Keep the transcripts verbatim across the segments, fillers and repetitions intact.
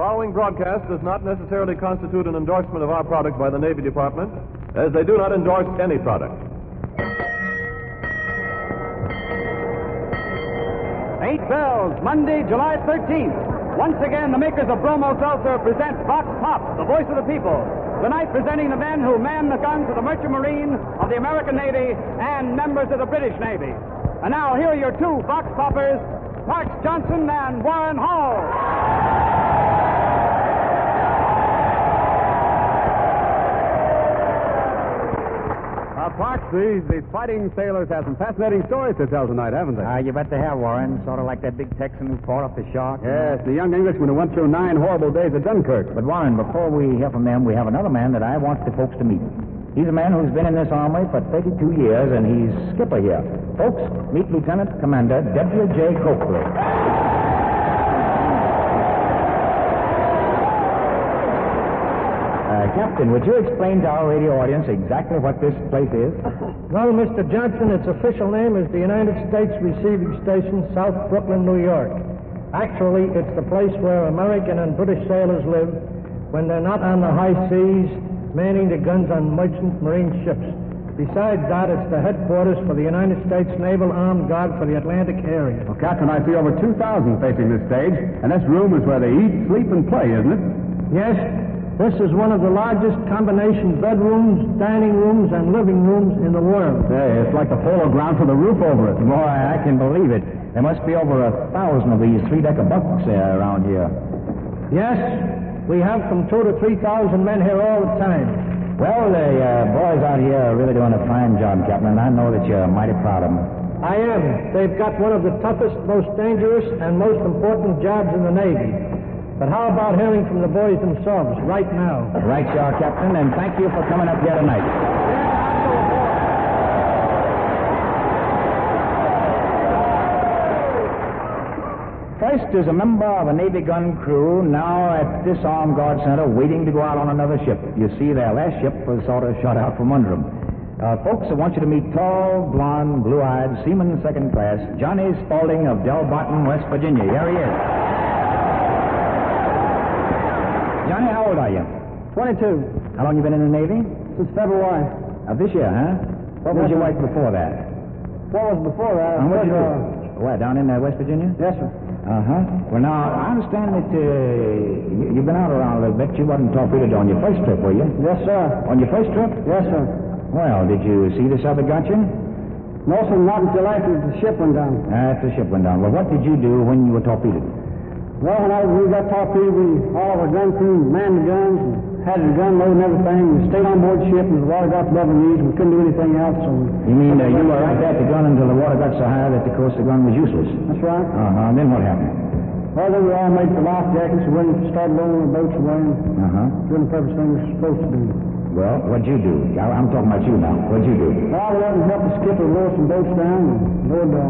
following broadcast does not necessarily constitute an endorsement of our product by the Navy Department, as they do not endorse any product. Eight bells, Monday, July thirteenth. Once again, the makers of Bromo Seltzer present Vox Pop, the voice of the people. Tonight presenting the men who man the guns of the Merchant Marine, of the American Navy, and members of the British Navy. And now, here are your two Vox Poppers, Parks Johnson and Warren Hall. Uh, Parks, these, these fighting sailors have some fascinating stories to tell tonight, haven't they? Ah, uh, you bet they have, Warren. Sort of like that big Texan who fought off the shark. Yes, the young Englishman who went through nine horrible days at Dunkirk. But, Warren, before we hear from them, we have another man that I want the folks to meet. He's a man who's been in this army for thirty-two years, and he's skipper here. Folks, meet Lieutenant Commander W J. Coakley. Uh, Captain, would you explain to our radio audience exactly what this place is? Well, Mister Johnson, its official name is the United States Receiving Station, South Brooklyn, New York. Actually, it's the place where American and British sailors live when they're not on the high seas, manning the guns on merchant marine ships. Besides that, it's the headquarters for the United States Naval Armed Guard for the Atlantic area. Well, Captain, I see over two thousand facing this stage, and this room is where they eat, sleep, and play, isn't it? Yes. This is one of the largest combination bedrooms, dining rooms, and living rooms in the world. Hey, it's like the polo ground with a roof over it. Boy, I can believe it. There must be over a thousand of these three-decker bunks uh, around here. Yes. We have from two to three thousand men here all the time. Well, the uh, boys out here are really doing a fine job, Captain, and I know that you're mighty proud of them. I am. They've got one of the toughest, most dangerous, and most important jobs in the Navy. But how about hearing from the boys themselves right now? Right, you are, Captain, and thank you for coming up here tonight. First is a member of a Navy gun crew now at this Armed Guard Center waiting to go out on another ship. You see, their last ship was sort of shot out from under them. Uh, folks, I want you to meet tall, blonde, blue-eyed, seaman second class, Johnny Spaulding of Del Barton, West Virginia. Here he is. Johnny, how old are you? twenty-two. How long you been in the Navy? Since February. Of this year, huh? What was your wife before that? What was before that? And what did you do? Where, down in uh, West Virginia? Yes, sir. Uh-huh. Well, now, I understand that uh, you, you've been out around a little bit. You wasn't torpedoed on your first trip, were you? Yes, sir. On your first trip? Yes, sir. Well, did you see the sub that got you? No, sir, not until after the ship went down. After the ship went down. Well, what did you do when you were torpedoed? Well, when I, we got torpedoed, we all of our gun crew manned the guns and had the gun load and everything. We stayed on board the ship, and the water got above the knees. We couldn't do anything else. So you mean uh, you were right there at the gun until the water got so high that, of course, the gun was useless? That's right. Uh-huh. And then what happened? Well, then we all made the life jackets and went and started lowering the boats away and uh-huh. doing the purpose thing we were supposed to do. Well, what'd you do? I, I'm talking about you now. What'd you do? Well, I went out and helped the skipper lower some boats down and lowered the,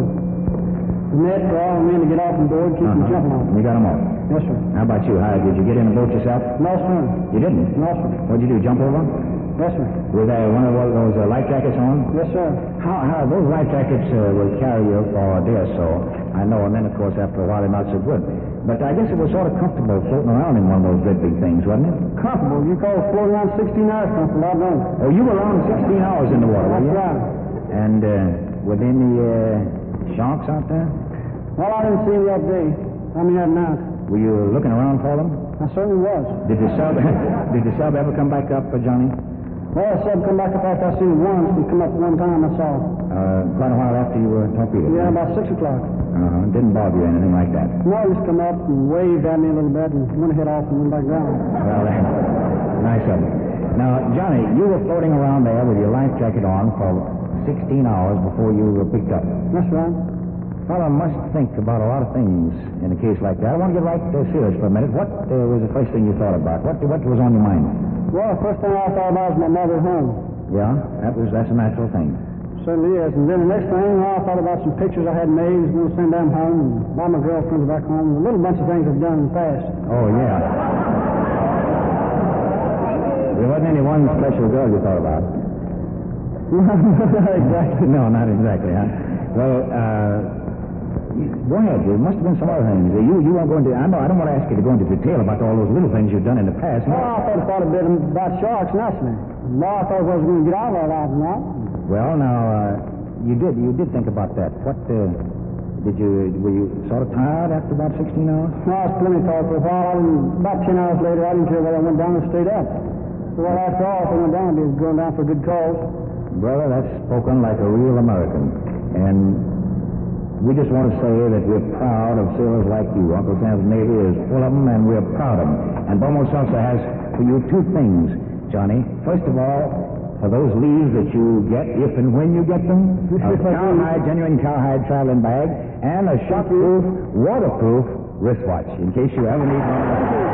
the net for all the men to get off the board, keep uh-huh. them jumping off. And you got them off? Yes, sir. How about you? How, did you get in the boat yourself? No, sir. You didn't? No, sir. What'd you do, jump over? Yes, sir. With uh, one of those uh, life jackets on? Yes, sir. How, how those life jackets uh, will carry you for a day or so, I know, and then, of course, after a while, they're not so good. But I guess it was sort of comfortable floating around in one of those great big things, wasn't it? Comfortable? You call floating around sixteen hours comfortable, I don't. Oh, you were around sixteen hours in the water, were That's you? right. And uh, were there any uh, sharks out there? Well, I didn't see them that day. I mean, that night. Were you looking around for them? I certainly was. Did the sub, did the sub ever come back up, uh, Johnny? Well, I said come back up after I seen him once. He come up one time, I saw. Uh, quite a while after you were torpedoed? Yeah, about six o'clock. Uh-huh. Didn't bother you or anything like that? No, he just come up and waved at me a little bit and went ahead off and went back down. Well, nice of him. Now, Johnny, you were floating around there with your life jacket on for sixteen hours before you were picked up. That's right. Well, I must think about a lot of things in a case like that. I want to get right uh, serious for a minute. What uh, was the first thing you thought about? What what was on your mind? Well, the first thing I thought about was my mother home. Yeah, that was that's a natural thing. Certainly is. And then the next thing, I thought about some pictures I had made. I was going to send them home and buy my girlfriends back home. A little bunch of things I've done in the past. Oh, yeah. There wasn't any one special girl you thought about. Not exactly. No, not exactly, huh? Well, uh, Go ahead. There must have been some other things. Uh, You you won't go into. I know. I don't want to ask you to go into detail about all those little things you've done in the past. Well, I thought, thought a bit about sharks and us, man. Law, I thought I was going to get out of that tonight. Well, now uh, you did you did think about that. What uh, did you were you sort of tired after about sixteen hours? No, I was plenty tired for a while. And about ten hours later, I didn't care whether I went down or stayed up. So, well, after all, if I went down, I'd be going down for a good cause. Brother, that's spoken like a real American. And we just want to say that we're proud of sailors like you. Uncle Sam's Navy is full of them, and we're proud of them. And Bromo Seltzer has for you two things, Johnny. First of all, for those leaves that you get, if and when you get them, a cowhide, genuine cowhide traveling bag, and a shockproof, waterproof wristwatch, in case you ever need one.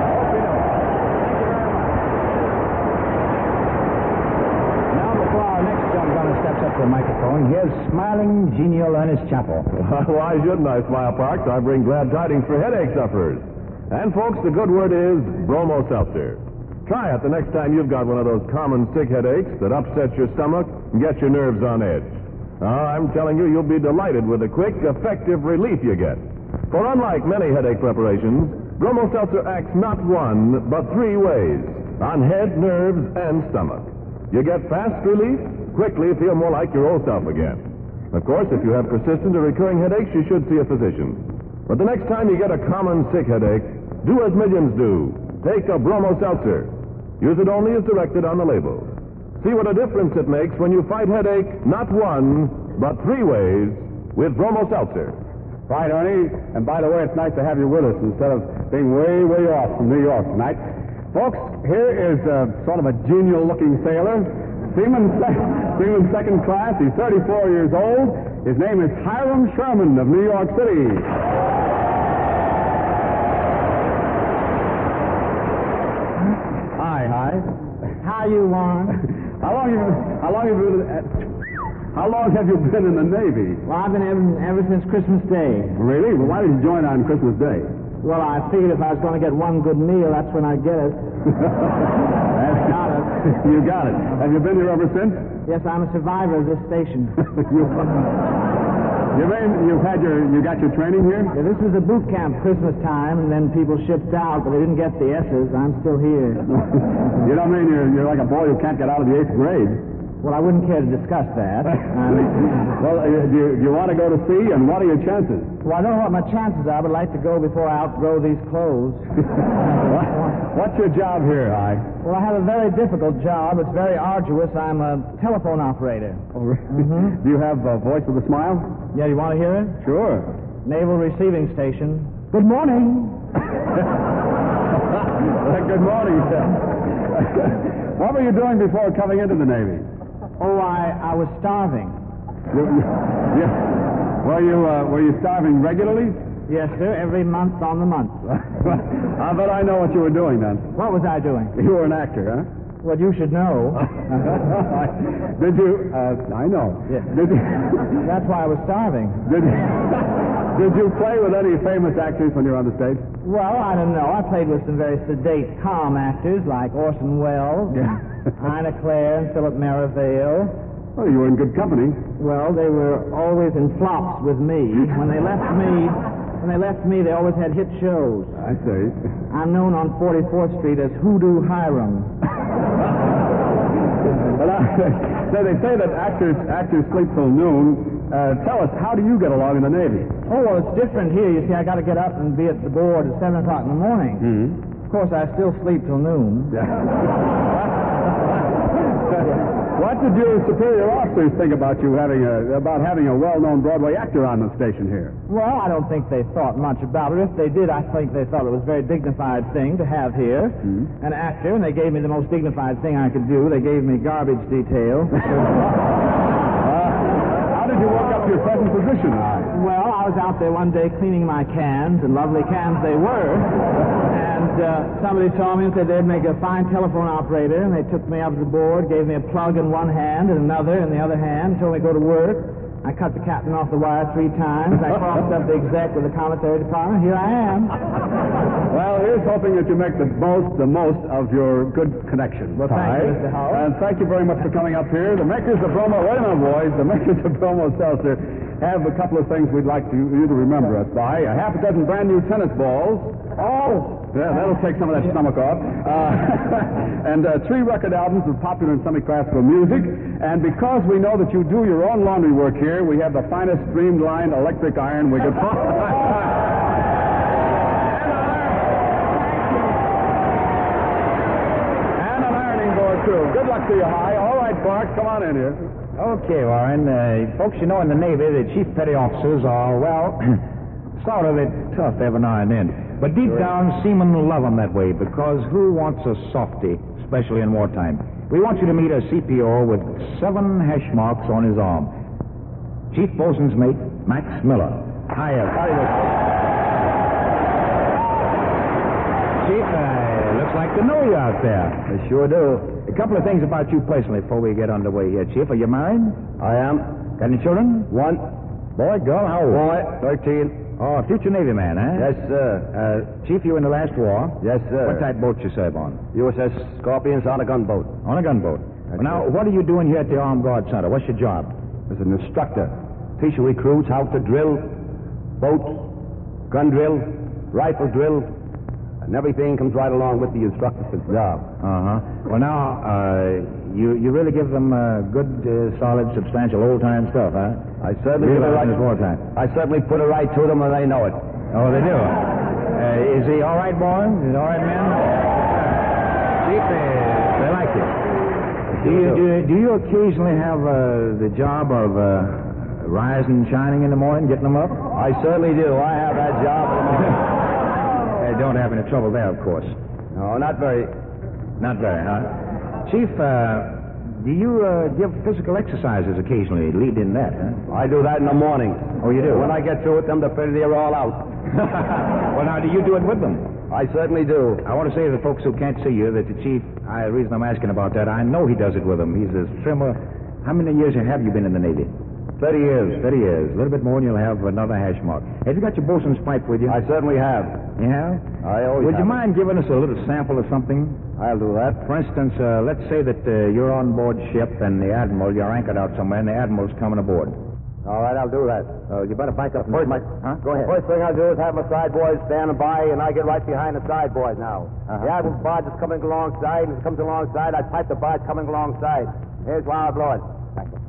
Up to the microphone. Here's smiling, genial Ernest Chappell. Why shouldn't I smile, Parks? I bring glad tidings for headache sufferers. And, folks, the good word is Bromo Seltzer. Try it the next time you've got one of those common sick headaches that upsets your stomach and gets your nerves on edge. Oh, I'm telling you, you'll be delighted with the quick, effective relief you get. For unlike many headache preparations, Bromo Seltzer acts not one, but three ways, on head, nerves, and stomach. You get fast relief, quickly feel more like your old self again. Of course, if you have persistent or recurring headaches, you should see a physician. But the next time you get a common sick headache, do as millions do. Take a Bromo Seltzer. Use it only as directed on the label. See what a difference it makes when you fight headache not one, but three ways with Bromo Seltzer. Right, Ernie. And by the way, it's nice to have you with us instead of being way, way off from New York tonight. Folks, here is uh, sort of a genial-looking sailor. Seaman, Seaman second class. He's thirty-four years old. His name is Hiram Sherman of New York City. Hi, hi. How you, Warren? How long have you? How long have you been? At, how long have you been in the Navy? Well, I've been ever, ever since Christmas Day. Really? Well, why did you join on Christmas Day? Well, I figured if I was going to get one good meal, that's when I'd get it. That's got it. You got it. Have you been here ever since? Yes, I'm a survivor of this station. you, you mean you've had your, you got your training here? Yeah, this was a boot camp Christmas time, and then people shipped out, but they didn't get the S's. I'm still here. You don't mean you're, you're like a boy who can't get out of the eighth grade? Well, I wouldn't care to discuss that. Um, well, uh, do, you, do you want to go to sea, and what are your chances? Well, I don't know what my chances are, but I'd like to go before I outgrow these clothes. what, what's your job here, I? Well, I have a very difficult job. It's very arduous. I'm a telephone operator. Oh, really? Mm-hmm. Do you have a voice with a smile? Yeah, you want to hear it? Sure. Naval Receiving Station. Good morning. Good morning, sir. What were you doing before coming into the Navy? Oh, I, I was starving. You, you, you, were you uh, were you starving regularly? Yes, sir, every month on the month. I bet I know what you were doing then. What was I doing? You were an actor, huh? Well, you should know. Did you? Uh, I know. Yeah. Did you, That's why I was starving. Did, did you play with any famous actors when you were on the stage? Well, I don't know. I played with some very sedate, calm actors like Orson Welles, Yeah. Ina Claire, and Philip Merivale. Well, you were in good company. Well, they were always in flops with me. When they left me, when they left me, they always had hit shows. I see. I'm known on forty-fourth Street as Hoodoo Hiram. But I, so they say that actors actors sleep till noon. Uh, tell us, how do you get along in the Navy? Oh, well, it's different here. You see, I got to get up and be at the board at seven o'clock in the morning. Mm-hmm. Of course, I still sleep till noon. Yeah. What did your superior officers think about you having a about having a well-known Broadway actor on the station here? Well, I don't think they thought much about it. If they did, I think they thought it was a very dignified thing to have here. Mm-hmm. An actor, and they gave me the most dignified thing I could do. They gave me garbage detail. uh, how did you work up to your present position? Well, I was out there one day cleaning my cans, and lovely cans they were. And uh, somebody told me and said they'd make a fine telephone operator, and they took me up to the board, gave me a plug in one hand and another in the other hand, told me to go to work. I cut the captain off the wire three times. I crossed up the exec with the commissary department. Here I am. Well, here's hoping that you make the most the most of your good connection. Well, thank you, Mister Howard. And thank you very much for coming up here. The makers of Bromo, wait a minute, boys. The makers of Bromo Seltzer have a couple of things we'd like to, you to remember us by. A half a dozen brand new tennis balls. Oh! Yeah, that'll take some of that stomach off. Uh, and uh, three record albums of popular and semi-classical music. And because we know that you do your own laundry work here, we have the finest streamlined electric iron we could find. And an ironing board, too. Good luck to you, Hi. All right, Clark, come on in here. Okay, Warren. Uh, folks, you know, in the Navy, the chief petty officers are, well, sort of tough every now and then. But deep down, seamen love them that way, because who wants a softy, especially in wartime? We want you to meet a C P O with seven hash marks on his arm. Chief Bosun's Mate, Max Miller. Hiya. Hiya. Chief, uh, looks like to know you out there. I sure do. A couple of things about you personally before we get underway here, Chief. Are you married? I am. Got any children? One. Boy, girl, how old? Boy, thirteen. Oh, future Navy man, eh? Yes, sir. Uh, Chief, you in the last war? Yes, sir. What type boat you serve on? U S S Scorpions on a gunboat. On a gunboat. Well, now, what are you doing here at the Armed Guard Center? What's your job? As an instructor. Teach recruits how to drill, boat, gun drill, rifle drill, and everything comes right along with the instructor's job. Uh-huh. Well, now, uh, you, you really give them uh, good, uh, solid, substantial, old-time stuff, huh? I certainly put it Realize right. it's wartime. I certainly put it right to them, and they know it. Oh, they do? Uh, is he all right, boy? Is he all right, man? Chief, uh, they like you. Do you, do, you- do you occasionally have uh, the job of uh, rising and shining in the morning, getting them up? I certainly do. I have that job. Uh, don't have any trouble there, of course. No, not very. Not very, huh? Chief, uh, do you uh, give physical exercises occasionally, lead in that, huh? I do that in the morning. Oh, you do? When I get through with them, they're pretty, they're all out. Well, now, do you do it with them? I certainly do. I want to say to the folks who can't see you that the chief, I, the reason I'm asking about that, I know he does it with them. He's a trimmer. How many years have you been in the Navy? Thirty years. thirty years. A little bit more and you'll have another hash mark. Have you got your bosun's pipe with you? I certainly have. You have? I always Would you have. mind giving us a little sample of something? I'll do that. For instance, uh, let's say that uh, you're on board ship and the admiral, you're anchored out somewhere, and the admiral's coming aboard. All right, I'll do that. Uh, you better back up. First, my, huh? Go ahead. First thing I'll do is have my side boys standing by, and I get right behind the side boys now. Uh-huh. The admiral's barge is coming alongside, and as it comes alongside, I pipe the barge coming alongside. Here's where I'll blow it. Thank you.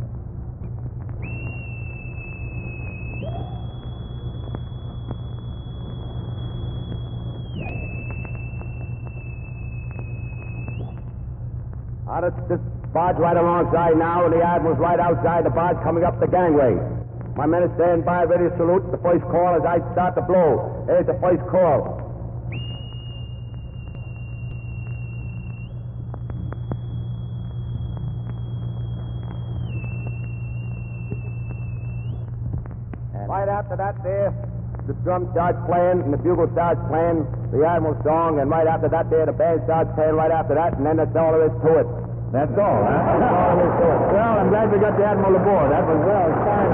Now, this, this barge right alongside now, and the admiral's right outside the barge coming up the gangway. My men are standing by, ready to salute the first call as I start to blow. Here's the first call. And right after that there, the drum starts playing and the bugle starts playing the Admiral's song, and right after that there, the band starts playing right after that, and then that's all there is to it. That's all, huh? That's all there is to it. Well, I'm glad we got the admiral aboard. That was, well, fine.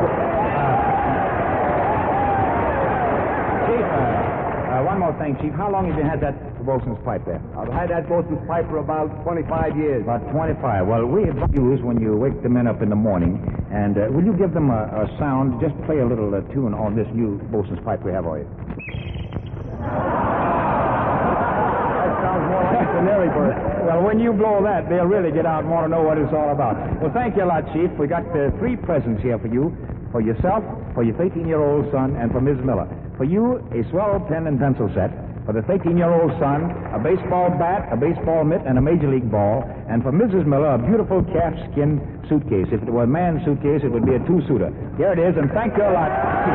Chief, uh, uh, one more thing, Chief. How long have you had that bosun's pipe there? I've had that bosun's pipe for about twenty-five years. About twenty-five. Well, we use when you wake the men up in the morning, and uh, will you give them a, a sound? Just play a little uh, tune on this new bosun's pipe we have for you. That sounds more like a canary bird. Well, when you blow that, they'll really get out and want to know what it's all about. Well, thank you a lot, Chief. We got uh, three presents here for you. For yourself, for your thirteen-year-old son, and for Miz Miller. For you, a swell pen and pencil set. For the thirteen-year-old son, a baseball bat, a baseball mitt, and a Major League ball. And for Missus Miller, a beautiful calfskin suitcase. If it were a man's suitcase, it would be a two-suiter. Here it is, and thank you a lot, Chief.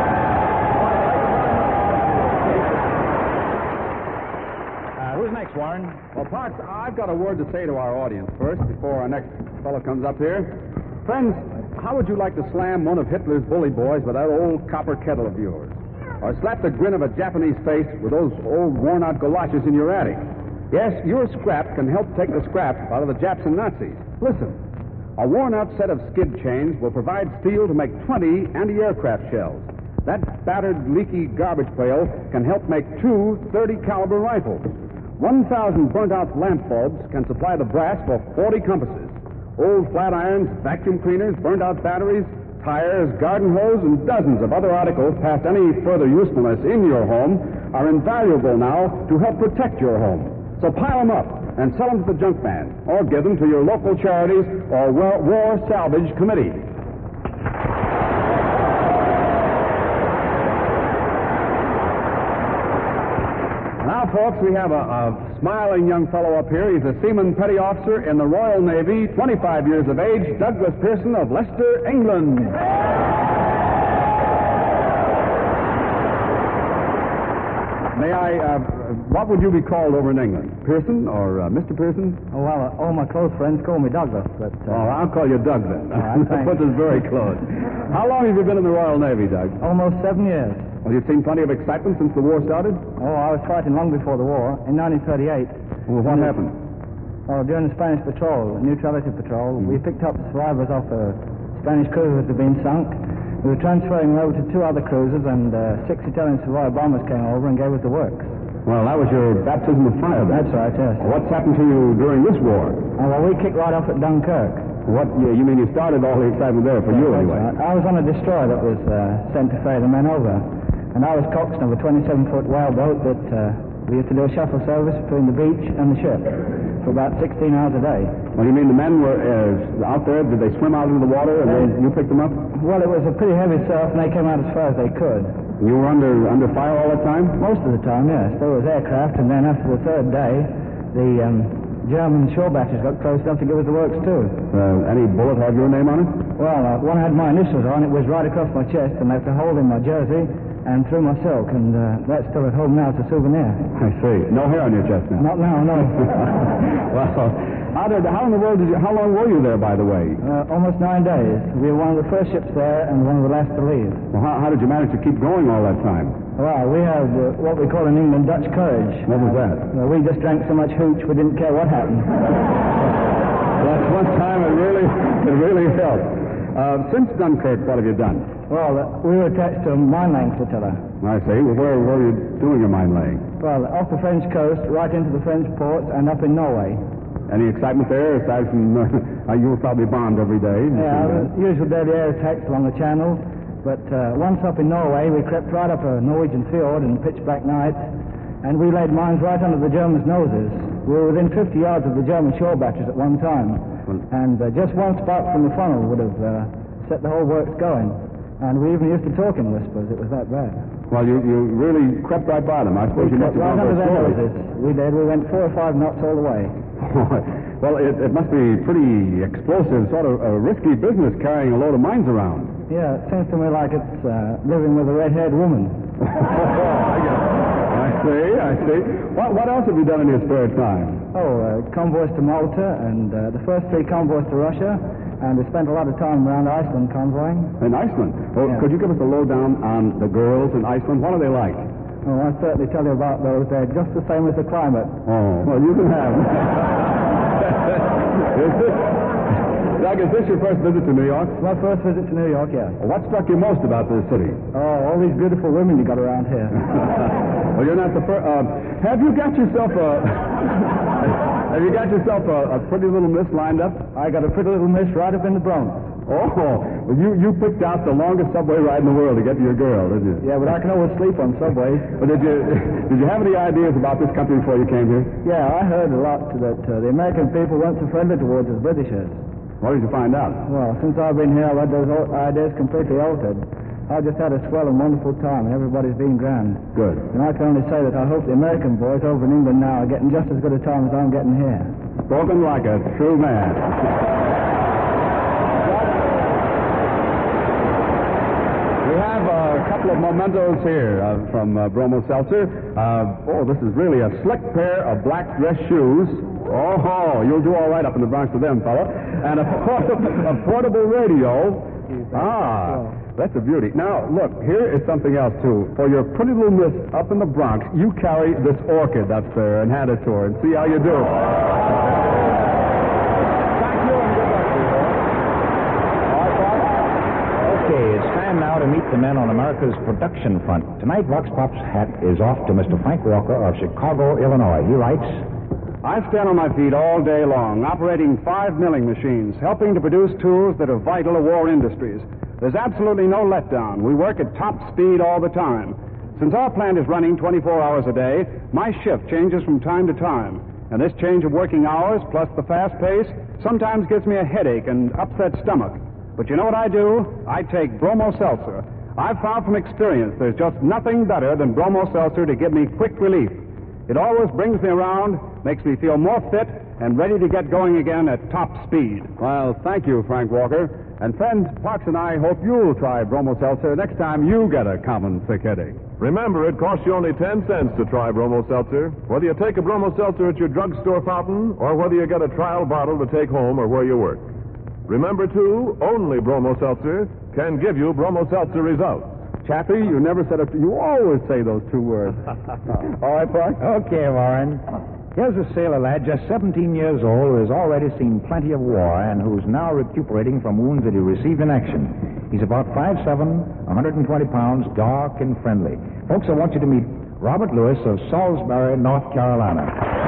Uh, who's next, Warren? Well, Parks, I've got a word to say to our audience first before our next fellow comes up here. Friends, how would you like to slam one of Hitler's bully boys with that old copper kettle of yours? Or slap the grin of a Japanese face with those old worn-out galoshes in your attic? Yes, your scrap can help take the scrap out of the Japs and Nazis. Listen, a worn-out set of skid chains will provide steel to make twenty anti-aircraft shells. That battered, leaky garbage pail can help make two thirty-caliber rifles. one thousand burnt-out lamp bulbs can supply the brass for forty compasses. Old flat irons, vacuum cleaners, burned-out batteries, tires, garden hose, and dozens of other articles past any further usefulness in your home are invaluable now to help protect your home. So pile them up and sell them to the junk man, or give them to your local charities or war, war salvage committee. Now, folks, we have a, a smiling young fellow up here. He's a seaman petty officer in the Royal Navy, twenty-five years of age, Douglas Pearson of Leicester, England. May I, uh, what would you be called over in England? Pearson or uh, Mister Pearson? Oh, well, uh, all my close friends call me Douglas, but... Uh, oh, I'll call you Doug then. All right, that puts us very close. How long have you been in the Royal Navy, Doug? almost seven years. Well, you've seen plenty of excitement since the war started? Oh, I was fighting long before the war, in nineteen thirty-eight. Well, what happened? Oh, during the Spanish patrol, the neutrality patrol, mm-hmm. we picked up survivors off a Spanish cruiser that had been sunk. We were transferring them over to two other cruisers, and uh, six Italian survivor bombers came over and gave us the works. Well, that was your baptism of fire, then. That's right, yes. What's happened to you during this war? Oh, well, we kicked right off at Dunkirk. What, you, you mean you started all the excitement there for yeah, you, that's anyway? Right. I was on a destroyer that was uh, sent to ferry the men over. And I was coxswain of a twenty-seven foot whaleboat that uh, we used to do a shuttle service between the beach and the ship for about sixteen hours a day. Well, you mean the men were uh, out there? Did they swim out into the water and uh, then you picked them up? Well, it was a pretty heavy surf, and they came out as far as they could. You were under under fire all the time? Most of the time, yes. There was aircraft, and then after the third day, the um, German shore batteries got close enough to give us the works, too. Uh, any bullet have your name on it? Well, uh, one had my initials on. It was right across my chest, and left a hole in my jersey and through my silk, and uh, that's still at home now. It's a souvenir. I see. No hair on your chest now? Not now, no. Well, how, did, how in the world did you, how long were you there, by the way? Uh, almost nine days. We were one of the first ships there and one of the last to leave. Well, how, how did you manage to keep going all that time? Well, we had uh, what we call in England Dutch courage. What was that? Uh, we just drank so much hooch we didn't care what happened. That's one time it really, it really helped. Uh, since Dunkirk, what have you done? Well, uh, we were attached to a mine-laying flotilla. I see. Well, where, where were you doing your mine laying? Well, off the French coast, right into the French ports, and up in Norway. Any excitement there, aside from uh, you were probably bombed every day? Yeah, usual daily air attacks along the channel. But uh, once up in Norway, we crept right up a Norwegian fjord in pitch black nights, and we laid mines right under the Germans' noses. We were within fifty yards of the German shore batteries at one time, well, and uh, just one spark from the funnel would have uh, set the whole works going. And we even used to talk in whispers. It was that bad. Well, you, you really crept right by them. I suppose we you must have right gone under their stories. noses. We did. We went four or five knots all the way. Well, it, it must be pretty explosive, sort of a risky business carrying a load of mines around. Yeah, it seems to me like it's uh, living with a red-haired woman. I get it. I see, I see. What, what else have you done in your spare time? Oh, uh, convoys to Malta, and uh, the first three convoys to Russia, and we spent a lot of time around Iceland convoying. In Iceland? Well, yeah. Could you give us a lowdown on the girls in Iceland? What are they like? Oh, I'll certainly tell you about those. They're just the same as the climate. Oh, well, you can have them. Is this, Doug, is this your first visit to New York? My first visit to New York, yeah. Well, what struck you most about this city? Oh, all these beautiful women you got around here. Well, you're not the first. Uh, have you got yourself a... have you got yourself a, a pretty little miss lined up? I got a pretty little miss right up in the Bronx. Oh, well, you, you picked out the longest subway ride in the world to get to your girl, didn't you? Yeah, but I can always sleep on subways. But did you did you have any ideas about this country before you came here? Yeah, I heard a lot that uh, the American people weren't so friendly towards us Britishers. What did you find out? Well, since I've been here, I've had those ideas completely altered. I've just had a swell and wonderful time, and everybody's been grand. Good. And I can only say that I hope the American boys over in England now are getting just as good a time as I'm getting here. Spoken like a true man. We have a couple of mementos here uh, from uh, Bromo Seltzer. Uh, oh, this is really a slick pair of black dress shoes. Oh, you'll do all right up in the Bronx with them, fella. And a, port- a portable radio. Ah, that's a beauty. Now, look, here is something else, too. For your pretty little miss up in the Bronx, you carry this orchid up there and hand it to her and see how you do. Thank you and good luck to you. All right, Bob? Okay, it's time now to meet the men on America's production front. Tonight, Vox Pop's hat is off to Mister Frank Walker of Chicago, Illinois. He writes... I stand on my feet all day long, operating five milling machines, helping to produce tools that are vital to war industries. There's absolutely no letdown. We work at top speed all the time. Since our plant is running twenty-four hours a day, my shift changes from time to time. And this change of working hours, plus the fast pace, sometimes gives me a headache and upset stomach. But you know what I do? I take Bromo Seltzer. I've found from experience there's just nothing better than Bromo Seltzer to give me quick relief. It always brings me around, makes me feel more fit, and ready to get going again at top speed. Well, thank you, Frank Walker. And friends, Fox and I hope you'll try Bromo Seltzer next time you get a common sick headache. Remember, it costs you only ten cents to try Bromo Seltzer. Whether you take a Bromo Seltzer at your drugstore fountain or whether you get a trial bottle to take home or where you work. Remember, too, only Bromo Seltzer can give you Bromo Seltzer results. Chappie, you never said it. You always say those two words. All right, Fox? Okay, Warren. Here's a sailor lad, just seventeen years old, who has already seen plenty of war and who's now recuperating from wounds that he received in action. He's about five seven, one hundred twenty pounds, dark and friendly. Folks, I want you to meet Robert Lewis of Salisbury, North Carolina.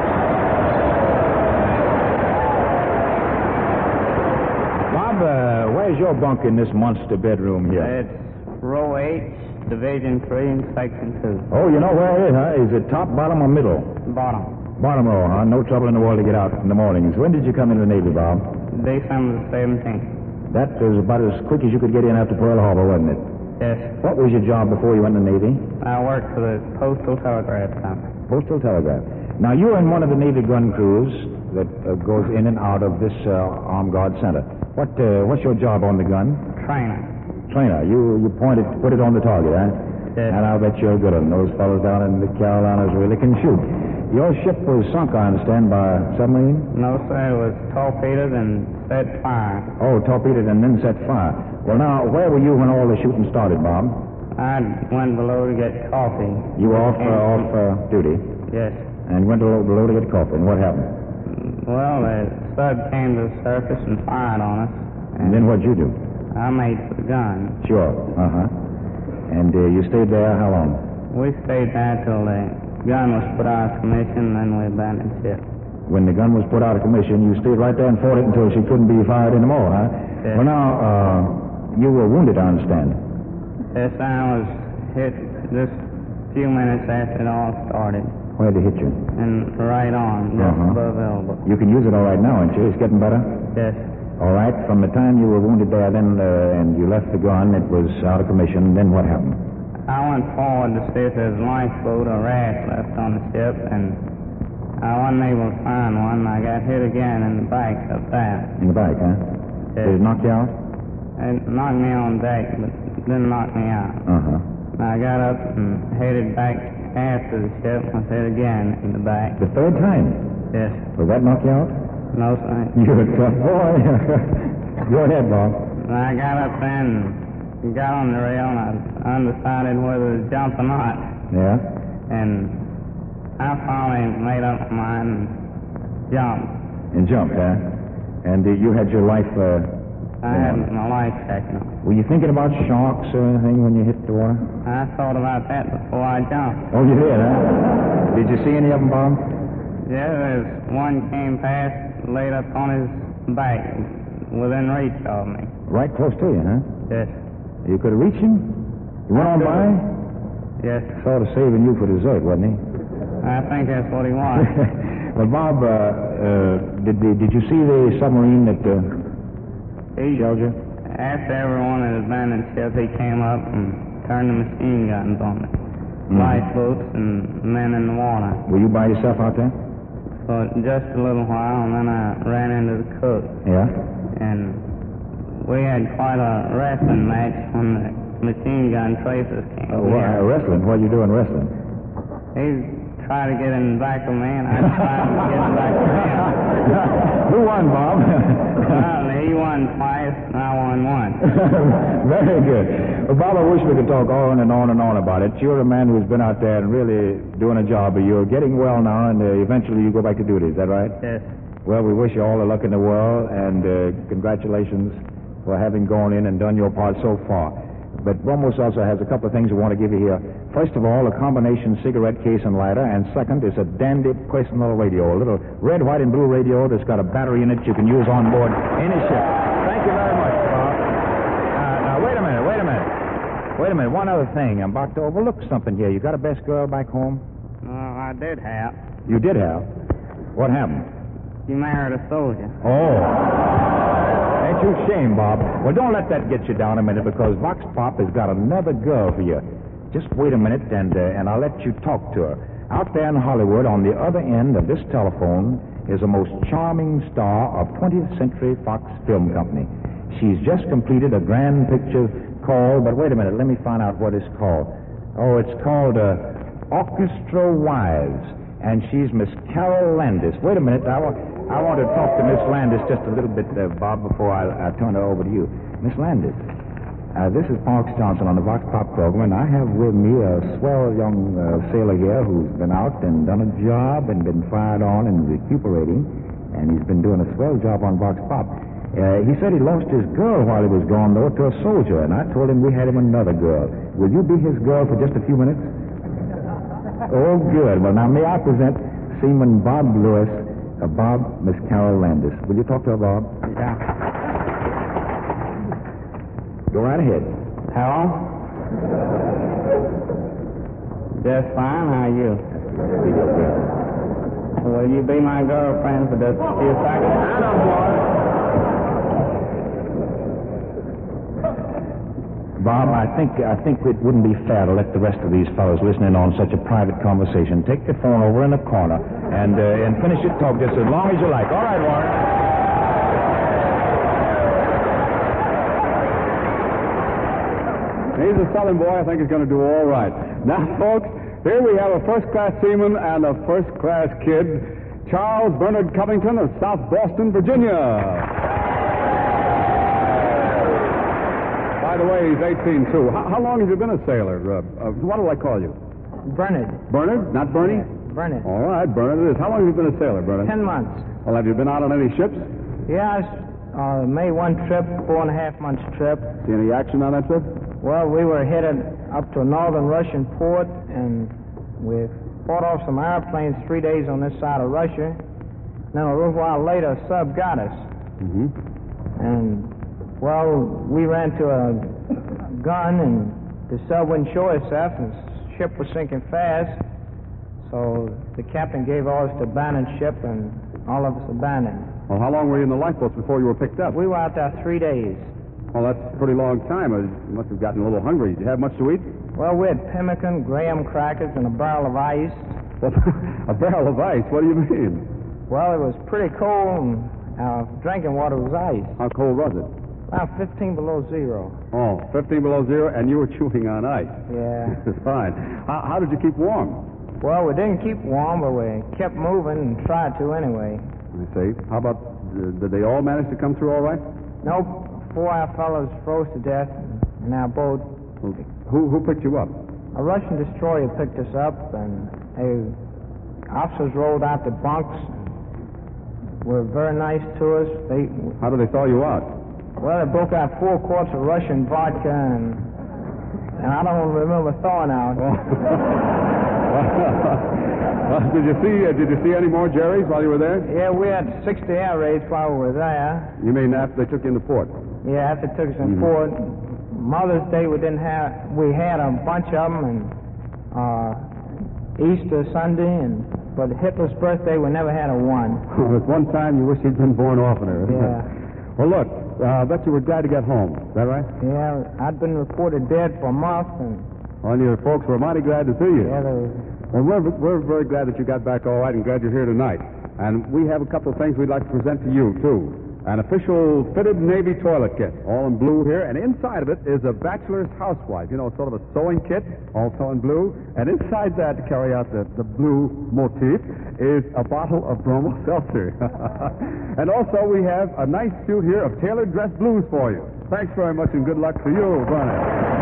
Bob, uh, where's your bunk in this monster bedroom here? It's row H, division three, section two. Oh, you know where it is, huh? Is it top, bottom, or middle? Bottom. Bottom row, huh? No trouble in the world to get out in the mornings. When did you come into the Navy, Bob? December seventeenth. That was about as quick as you could get in after Pearl Harbor, wasn't it? Yes. What was your job before you went in the Navy? I worked for the Postal Telegraph Company. Postal Telegraph. Now, you were in one of the Navy gun crews that uh, goes in and out of this uh, Armed Guard Center. What, uh, what's your job on the gun? Trainer. Trainer. You you pointed, put it on the target, huh? Yes. And I'll bet you're good at them. Those fellows down in the Carolinas really can shoot. Your ship was sunk, I understand, by a submarine? No, sir. It was torpedoed and set fire. Oh, torpedoed and then set fire. Well, now, where were you when all the shooting started, Bob? I went below to get coffee. You were off, uh, off uh, duty? Yes. And went below, below to get coffee. And what happened? Well, the sub came to the surface and fired on us. And then what'd you do? I made for the gun. Sure. Uh-huh. And uh, you stayed there how long? We stayed there till the gun was put out of commission, and then we abandoned ship. When the gun was put out of commission, you stayed right there and fought it until she couldn't be fired anymore, huh? Yes. Well, now, uh, you were wounded, I understand. Yes, I was hit just a few minutes after it all started. Where'd it hit you? And right on, just Uh-huh. above elbow. You can use it all right now, ain't you? It's getting better? Yes. All right. From the time you were wounded there, then, uh, and you left the gun, it was out of commission. Then what happened? I went forward to see if there was a lifeboat or raft left on the ship, and I wasn't able to find one. I got hit again in the back up there. In the back, huh? Yes. Did it knock you out? It knocked me on deck, but didn't knock me out. Uh-huh. I got up and headed back after the ship. I was hit again in the back. The third time? Yes. Will that knock you out? No, sir. You're a tough boy. Go ahead, Bob. And I got up then and got on the rail, and I was undecided whether to jump or not. Yeah? And I finally made up my mind and jumped. And jumped, huh? And uh, you had your life, uh... I yeah. had my life taken off. Were you thinking about sharks or anything when you hit the water? I thought about that before I jumped. Oh, you did, huh? Did you see any of them, Bob? Yeah, there's one came past, laid up on his back, within reach of me. Right close to you, huh? Yes. You could have reached him? You went on by? Yes. Sort of saving you for dessert, wasn't he? I think that's what he was. Well, Bob, uh, uh, did the, did you see the submarine that uh, he, shelled you? After everyone had abandoned ship, he came up and turned the machine guns on me. Mm-hmm. Lifeboats and men in the water. Were you by yourself out there? For just a little while, and then I ran into the cook. Yeah? And we had quite a wrestling match when the machine gun tracers came. Oh, well, uh, wrestling? What are you doing wrestling? He tried to get in the back of me, and I tried to get in the back of him. Who won, Bob? Well, he won twice, and I won once. Very good. Well, Bob, I wish we could talk on and on and on about it. You're a man who's been out there and really doing a job, but you're getting well now, and uh, eventually you go back to duty. Is that right? Yes. Well, we wish you all the luck in the world, and uh, congratulations for having gone in and done your part so far. But Bromos also has a couple of things we want to give you here. First of all, a combination cigarette case and lighter, and second is a dandy personal radio, a little red, white, and blue radio that's got a battery in it you can use on board any ship. Thank you very much, Bob. Uh, now, wait a minute. Wait a minute, one other thing. I'm about to overlook something here. You got a best girl back home? Oh, I did have. You did have. What happened? She married a soldier. Oh. Ain't you ashamed, Bob? Well, don't let that get you down a minute, because Vox Pop has got another girl for you. Just wait a minute, and uh, and I'll let you talk to her. Out there in Hollywood, on the other end of this telephone, is a most charming star of twentieth Century Fox Film Company. She's just completed a grand picture called, but wait a minute, let me find out what it's called. Oh, it's called uh, Orchestra Wives, and she's Miss Carol Landis. Wait a minute, I want, I want to talk to Miss Landis just a little bit, uh, Bob, before I, I turn her over to you. Miss Landis, uh, this is Parks Johnson on the Vox Pop program, and I have with me a swell young uh, sailor here who's been out and done a job and been fired on and recuperating, and he's been doing a swell job on Vox Pop. Uh, he said he lost his girl while he was gone, though, to a soldier, and I told him we had him another girl. Will you be his girl for just a few minutes? Oh, good. Well, now, may I present Seaman Bob Lewis, uh, Bob, Miss Carol Landis. Will you talk to her, Bob? Yeah. Go right ahead. Hello? Just fine. How are you? Will you be my girlfriend for just a few seconds? I don't want. Bob, I think I think it wouldn't be fair to let the rest of these fellows listen in on such a private conversation. Take the phone over in the corner and uh, and finish your talk just as long as you like. All right, Warren. He's a Southern boy. I think he's going to do all right. Now, folks, here we have a first-class seaman and a first-class kid, Charles Bernard Covington of South Boston, Virginia. By the way, he's eighteen, too. How, how long have you been a sailor? Uh, uh, what do I call you? Bernard. Bernard? Not Bernie? Bernard. All right, Bernard it is. How long have you been a sailor, Bernard? Ten months. Well, have you been out on any ships? Yeah, I uh, made one trip, four and a half months trip. See any action on that trip? Well, we were headed up to a northern Russian port, and we fought off some airplanes three days on this side of Russia. Then a little while later, a sub got us. Mm-hmm. And, well, we ran to a gun, and the sub wouldn't show itself, and the ship was sinking fast. So the captain gave orders to abandon ship, and all of us abandoned. Well, how long were you in the lifeboats before you were picked up? We were out there three days. Well, that's a pretty long time. You must have gotten a little hungry. Did you have much to eat? Well, we had pemmican, graham crackers, and a barrel of ice. A barrel of ice? What do you mean? Well, it was pretty cold, and our drinking water was ice. How cold was it? About fifteen below zero. Oh, fifteen below zero, and you were chewing on ice. Yeah. Fine. How, how did you keep warm? Well, we didn't keep warm, but we kept moving and tried to anyway. I see. How about, uh, did they all manage to come through all right? Nope. Four of our fellows froze to death in our boat. Well, who, who picked you up? A Russian destroyer picked us up, and the officers rolled out the bunks. Were very nice to us. They, How did they thaw you out? well, they broke out four quarts of Russian vodka, and and I don't remember thawing out. Well, did you see? Uh, did you see any more Jerry's while you were there? Yeah, we had sixty air raids while we were there. You mean after they took you into port? Yeah, after they took us in Mhm. port. Mother's Day, we didn't have. We had a bunch of them, and uh, Easter Sunday, and but Hitler's birthday, we never had a one. At one time, you wish you'd been born oftener. Yeah. Well, look, uh, I bet you were glad to get home. Is that right? Yeah, I'd been reported dead for a month, and Well, your folks were mighty glad to see you. yeah, they, Well, we're, we're very glad that you got back all right and glad you're here tonight. And we have a couple of things we'd like to present to you, too. An official fitted Navy toilet kit, all in blue here. And inside of it is a bachelor's housewife, you know, sort of a sewing kit, also in blue. And inside that, to carry out the, the blue motif, is a bottle of Bromo Seltzer. And also we have a nice suit here of tailored dress blues for you. Thanks very much and good luck to you, Bernard.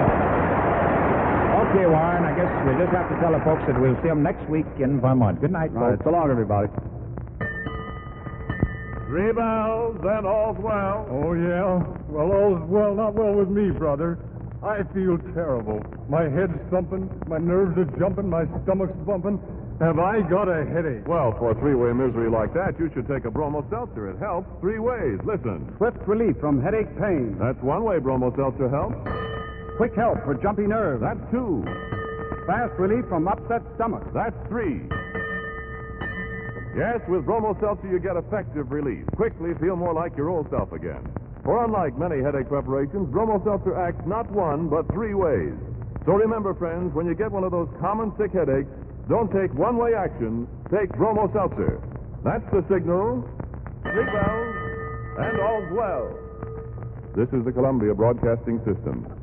Okay, Warren, I guess we just have to tell the folks that we'll see them next week in Vermont. Good night, All right, folks. so long, everybody. Three bells, then all's well. Oh, yeah? Well, all's well, not well with me, brother. I feel terrible. My head's thumping, my nerves are jumping, my stomach's bumping. Have I got a headache? Well, for a three-way misery like that, you should take a Bromo Seltzer. It helps three ways. Listen. Swift relief from headache pain. That's one way Bromo Seltzer helps. Quick help for jumpy nerves. That's two. Fast relief from upset stomach. That's three. Yes, with Bromo Seltzer you get effective relief. Quickly feel more like your old self again. For unlike many headache preparations, Bromo Seltzer acts not one, but three ways. So remember, friends, when you get one of those common sick headaches, don't take one-way action. Take Bromo Seltzer. That's the signal. Three bells, and all's well. This is the Columbia Broadcasting System.